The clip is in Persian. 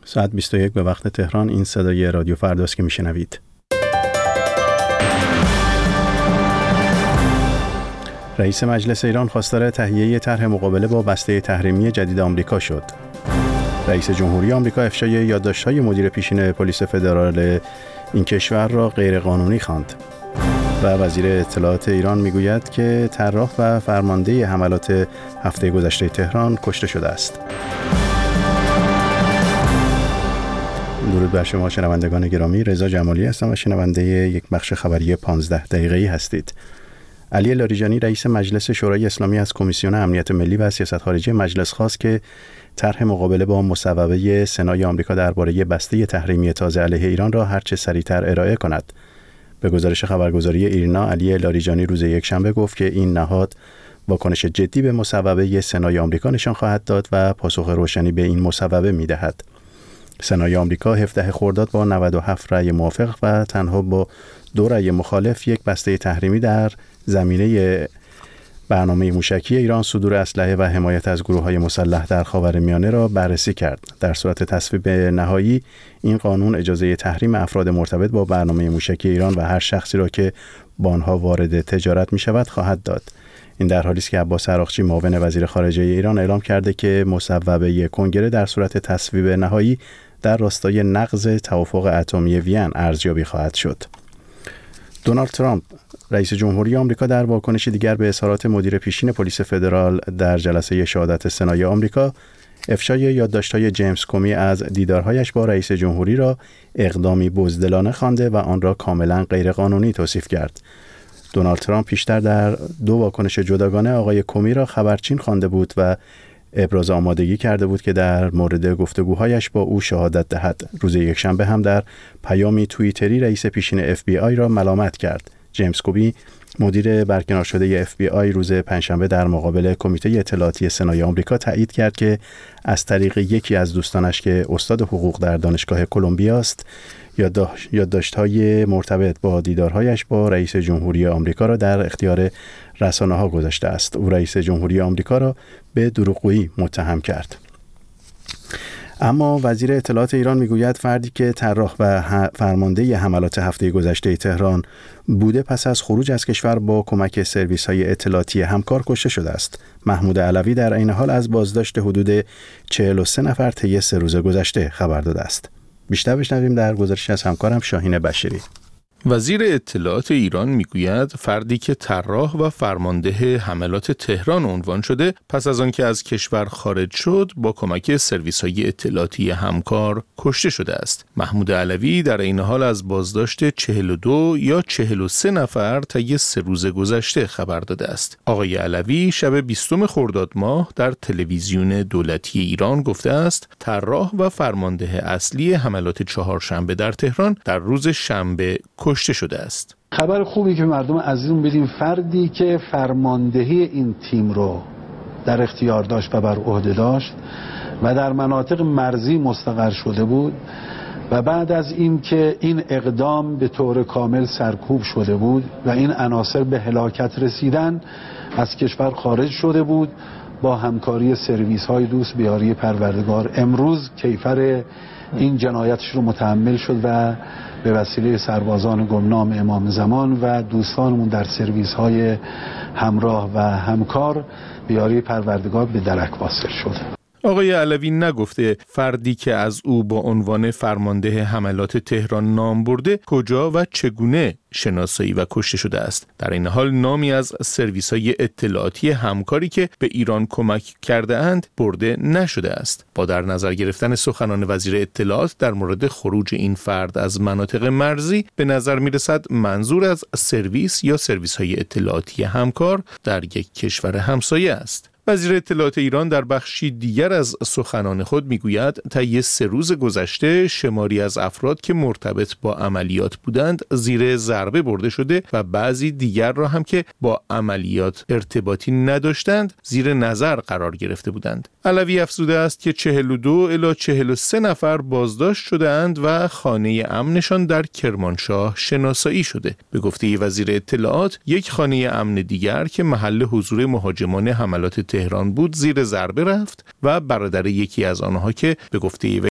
ساعت 21 به وقت تهران. این صدای رادیو فرداست که میشنوید. رئیس مجلس ایران خواستار تهیه طرح مقابله با بسته تحریمی جدید آمریکا شد. رئیس جمهوری آمریکا افشای یادداشت‌های مدیر پیشین پلیس فدرال این کشور را غیرقانونی خواند. و وزیر اطلاعات ایران میگوید که طراح و فرمانده حملات هفته گذشته تهران کشته شده است. درود بر شما شنوندگان گرامی، رضا جمالی هستم و شنونده یک بخش خبری 15 دقیقه‌ای هستید. علی لاریجانی رئیس مجلس شورای اسلامی از کمیسیون امنیت ملی و سیاست خارجی مجلس خواست که طرح مقابله با مصوبه سنای آمریکا درباره بسته تحریمی تازه علیه ایران را هرچه سریعتر ارائه کند. به گزارش خبرگزاری ایرنا، علی لاریجانی روز یکشنبه گفت که این نهاد واکنش جدی به مصوبه سنای آمریکا نشان خواهد داد و پاسخ روشنی به این مصوبه می‌دهد. سنای آمریکا 17 خرداد با 97 رأی موافق و تنها با 2 رأی مخالف یک بسته تحریمی در زمینه برنامه موشکی ایران، صدور اسلحه و حمایت از گروه‌های مسلح در خاورمیانه را بررسی کرد. در صورت تصویب نهایی این قانون اجازه تحریم افراد مرتبط با برنامه موشکی ایران و هر شخصی را که با آنها وارد تجارت می‌شود خواهد داد. این در حالی است که عباس عراقچی معاون وزیر خارجه ایران اعلام کرده که مصوبه کنگره در صورت تصویب نهایی در راستای نقض توافق اتمی وین ارزیابی خواهد شد. دونالد ترامپ رئیس جمهوری آمریکا در واکنش دیگر به اظهارات مدیر پیشین پلیس فدرال در جلسه شهادت سنای آمریکا افشای یادداشت‌های جیمز کومی از دیدارهایش با رئیس جمهوری را اقدامی بزدلانه خوانده و آن را کاملا غیرقانونی توصیف کرد. دونالد ترامپ پیشتر در 2 واکنش جداگانه آقای کومی را خبرچین خوانده بود و ابراز آمادگی کرده بود که در مورد گفتگوهایش با او شهادت دهد. روز یکشنبه هم در پیامی توییتری رئیس پیشین FBI را ملامت کرد. جیمز کومی مدیر برکنار شده FBI روز پنجشنبه در مقابل کمیته اطلاعاتی سنای آمریکا تایید کرد که از طریق یکی از دوستانش که استاد حقوق در دانشگاه کلمبیا است یادداشت‌های مرتبط با دیدارهایش با رئیس جمهوری آمریکا را در اختیار رسانه‌ها گذاشته است. او رئیس جمهوری آمریکا را به دروغگویی متهم کرد. اما وزیر اطلاعات ایران میگوید فردی که طراح و فرمانده حملات هفته گذشته تهران بوده پس از خروج از کشور با کمک سرویس‌های اطلاعاتی همکار کشته شده است. محمود علوی در این حال از بازداشت حدود 43 نفر طی 3 روز گذشته خبر داده است. بیشتر بشنویم در گزارش از همکارم شاهین بشیری. وزیر اطلاعات ایران میگوید فردی که طراح و فرمانده حملات تهران عنوان شده پس از آنکه از کشور خارج شد با کمک سرویس‌های اطلاعاتی همکار کشته شده است. محمود علوی در این حال از بازداشت 42 یا 43 نفر طی 3 روز گذشته خبر داده است. آقای علوی شب 20 خرداد ماه در تلویزیون دولتی ایران گفته است طراح و فرمانده اصلی حملات چهارشنبه در تهران در روز شنبه کشته شده است. خبر خوبی که مردم عزیزمون بدیم، فردی که فرماندهی این تیم رو در اختیار داشت و بر عهده داشت و در مناطق مرزی مستقر شده بود و بعد از این که این اقدام به طور کامل سرکوب شده بود و این عناصر به هلاکت رسیدن از کشور خارج شده بود، با همکاری سرویس های دوست بیاری پروردگار امروز کیفر این جنایتش رو متحمل شد و به وسیله سربازان گمنام امام زمان و دوستانمون در سرویس های همراه و همکار بیاری پروردگار به درک واصل شد. آقای علوی نگفته فردی که از او با عنوان فرمانده حملات تهران نام برده کجا و چگونه شناسایی و کشته شده است. در این حال نامی از سرویس‌های اطلاعاتی همکاری که به ایران کمک کرده اند برده نشده است. با در نظر گرفتن سخنان وزیر اطلاعات در مورد خروج این فرد از مناطق مرزی به نظر می‌رسد منظور از سرویس یا سرویس‌های اطلاعاتی همکار در یک کشور همسایه است. وزیر اطلاعات ایران در بخشی دیگر از سخنان خود میگوید طی 3 روز گذشته شماری از افراد که مرتبط با عملیات بودند زیر ضربه برده شده و بعضی دیگر را هم که با عملیات ارتباطی نداشتند زیر نظر قرار گرفته بودند. علوی افزوده است که 42 الی 43 نفر بازداشت شده‌اند و خانه امنشان در کرمانشاه شناسایی شده. به گفته وزیر اطلاعات یک خانه امن دیگر که محل حضور مهاجمان حملات تهران بود زیر ضربه رفت و برادر یکی از آنها که به گفته